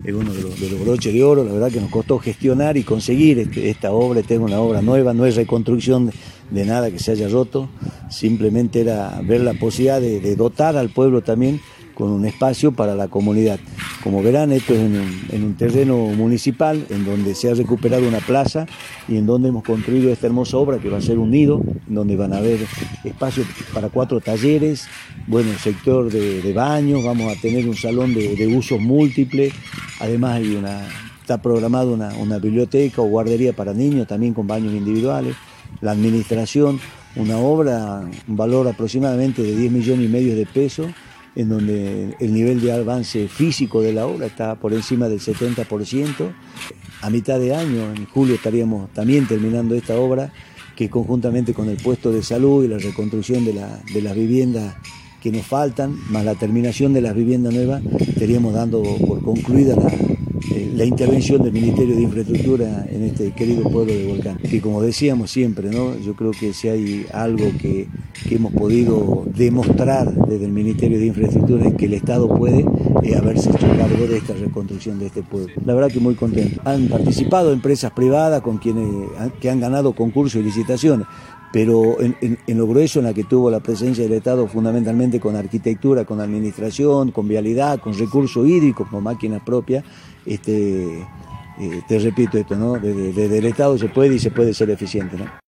es uno de los broches de oro. La verdad que nos costó gestionar y conseguir esta obra. Esta es una obra nueva, no es reconstrucción de nada que se haya roto, simplemente era ver la posibilidad de dotar al pueblo también con un espacio para la comunidad. Como verán, esto es en un terreno municipal en donde se ha recuperado una plaza y en donde hemos construido esta hermosa obra que va a ser un nido, en donde van a haber espacio para 4 talleres, bueno, sector de baños, vamos a tener un salón de usos múltiples, además está programada una biblioteca o guardería para niños también con baños individuales, la administración, una obra, un valor aproximadamente de 10,5 millones de pesos, en donde el nivel de avance físico de la obra está por encima del 70%. A mitad de año, en julio, estaríamos también terminando esta obra, que conjuntamente con el puesto de salud y la reconstrucción de las viviendas que nos faltan, más la terminación de las viviendas nuevas, estaríamos dando por concluida la intervención del Ministerio de Infraestructura en este querido pueblo de Volcán. Que como decíamos siempre, ¿no? Yo creo que si hay algo que hemos podido demostrar desde el Ministerio de Infraestructura es que el Estado puede haberse hecho cargo de esta reconstrucción de este pueblo. La verdad que muy contento. Han participado empresas privadas que han ganado concursos y licitaciones, pero en lo grueso, en la que tuvo la presencia del Estado, fundamentalmente con arquitectura, con administración, con vialidad, con recursos hídricos, con máquinas propias, te repito esto, ¿no? Desde el Estado se puede y se puede ser eficiente, ¿no?